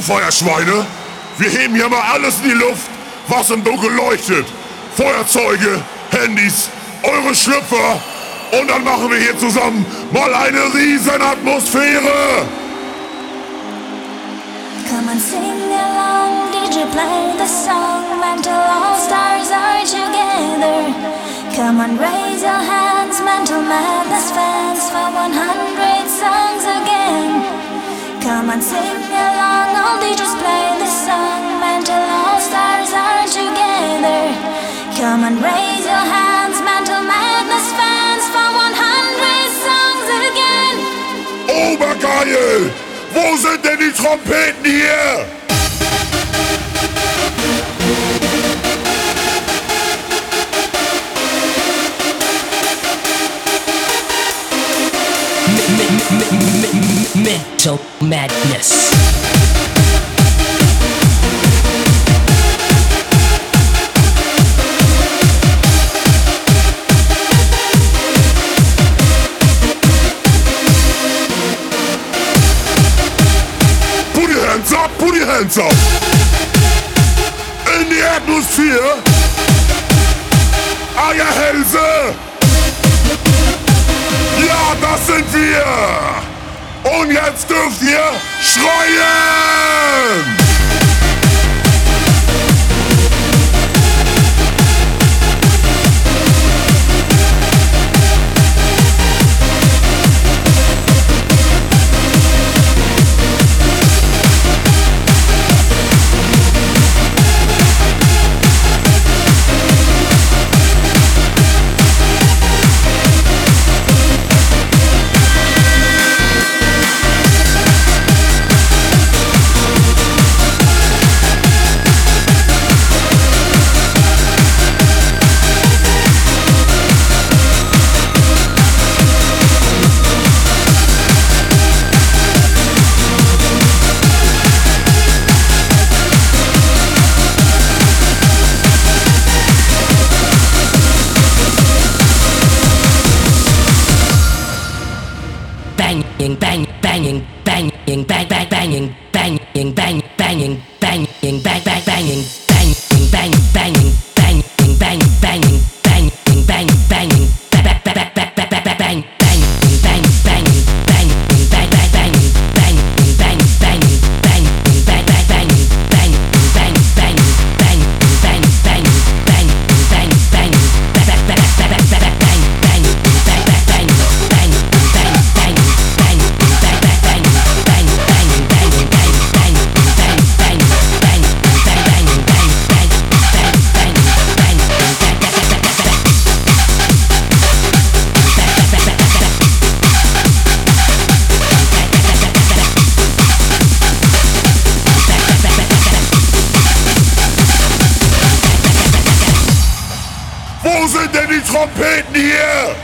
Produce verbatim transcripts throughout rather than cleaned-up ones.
Feuerschweine, wir heben hier mal alles in die Luft, was im Dunkeln leuchtet. Feuerzeuge, Handys, eure Schlüpfer. Und dann machen wir hier zusammen mal eine riesen Atmosphäre. Come and sing along, D J play the song, mental all stars are together. Come on, raise your hands, mental madness fans, for one hundred songs again. Come and sing along, all D Js play the song, mental all stars are together. Come and raise your hands, mental madness fans, for one hundred songs again. Obergeil! Wo sind denn die Trompeten hier? Mental madness. Put your hands up, put your hands up. In die Atmosphäre. Eierhälse. Ja, das sind wir. Und jetzt dürft ihr schreien. Banging, bang, banging, banging, bang, bang, banging, banging, bang, banging, banging, bang, bang, banging, banging, bang, banging, banging, bang, banging, banging, bang, banging, bang, bang, bang, bang, bang, bang, bang, banging, bang, banging, banging, bang, bang, banging, banging, bang, banging, banging, bang, bang, banging, banging, bang, banging, banging, bang, banging, banging, bang, banging, bang, bang, bang, bang, bang, bang, bang, banging, bang, bang, banging, banging, bang, banging. Wo sind denn die Trompeten hier?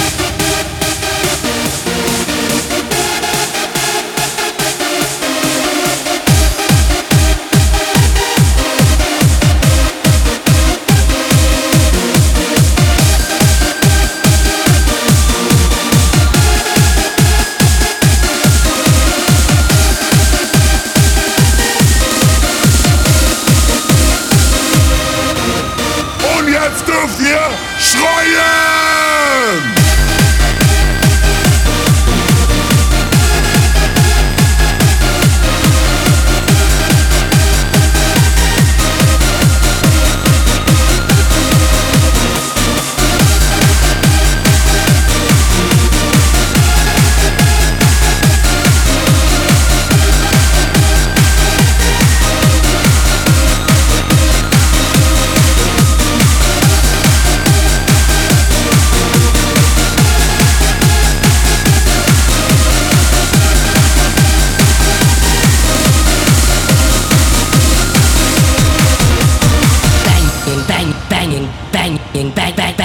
Und jetzt dürft ihr schreien! Banging, bang, bang,